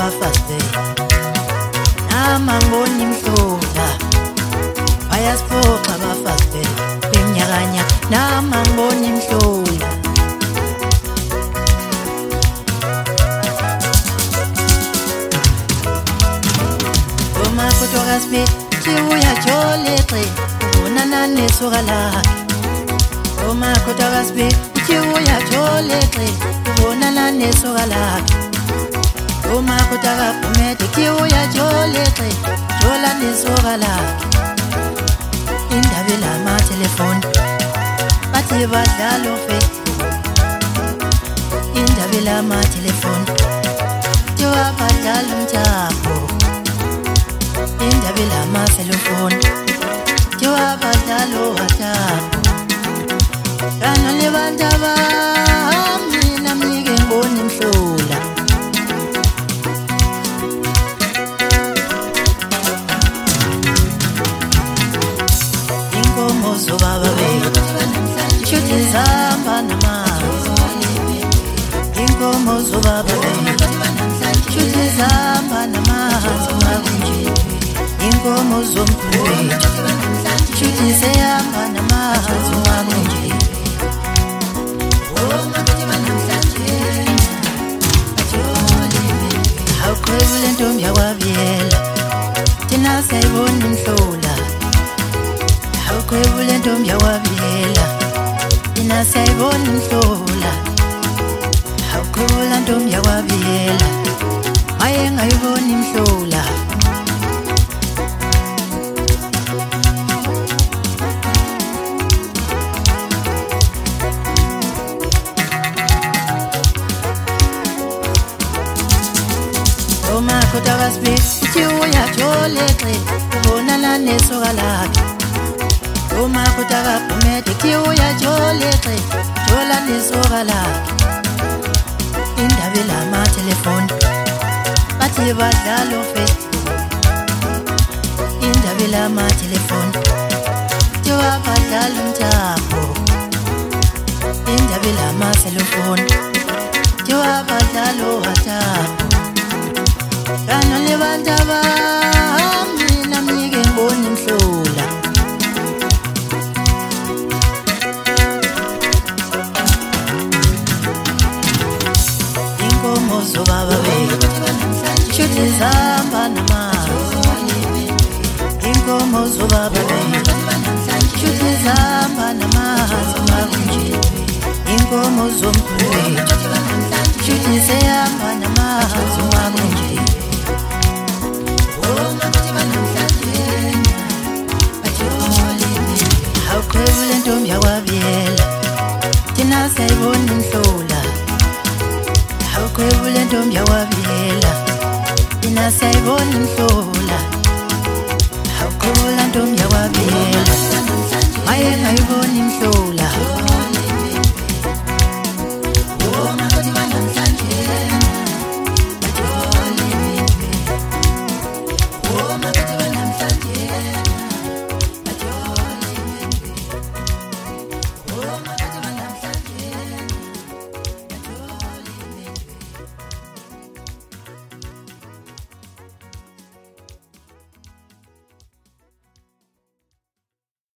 abafazi namangoni mhlola bayasiphoxa abafazi bemnyakanya namangoni mhlola Omakoto gaspe chiuya choletre unana nesugala Omakoto gaspe chiuya choletre unana nesugala Omakoto gapumete chiuya choletre chola nesugala Indabela ma telefone bathi badlalo Facebook Indabela ma telefone Tiwa badlalo mthapo Indabela ma cellphone Tiwa badlalo WhatsApp Kana lebandaba mina mnike ngoni mhlola Inkomozo baba be Shuti zamba namazi Inkomozo baba be Shuti zamba namazi makunji Inkomozo mkule Shuti zamba namazi makunji Haukwebule ntombi yakwabyela Tina sayibona mhlola Haukwebule ntombi yakwabyela Tina sayibona mhlola Haukwebule ntombi yakwabyela Maye ngayibona mhlola Omakoto gaspe chiuya choletre ubonana nesugala Omakoto gapumete chiuya choletre chola nesugala Indabela ma telefone bathi badlalo Facebook Indabela ma telefone tiwa badlalo mthapo Indabela ma cellphone tiwa badlalo WhatsApp Kana lebandaba mina mnike ngoni mhlola Inkomozo baba be Shuti zamba namazi Inkomozo baba be Shuti zamba namazi makunji Inkomozo mkule Shuti zamba namazi makunji Haukwebule ntombi yakwabyela Tina sayibona mhlola Haukwebule ntombi yakwabyela Tina sayibona mhlola Haukwebule ntombi yakwabyela Maye ngayibona mhlola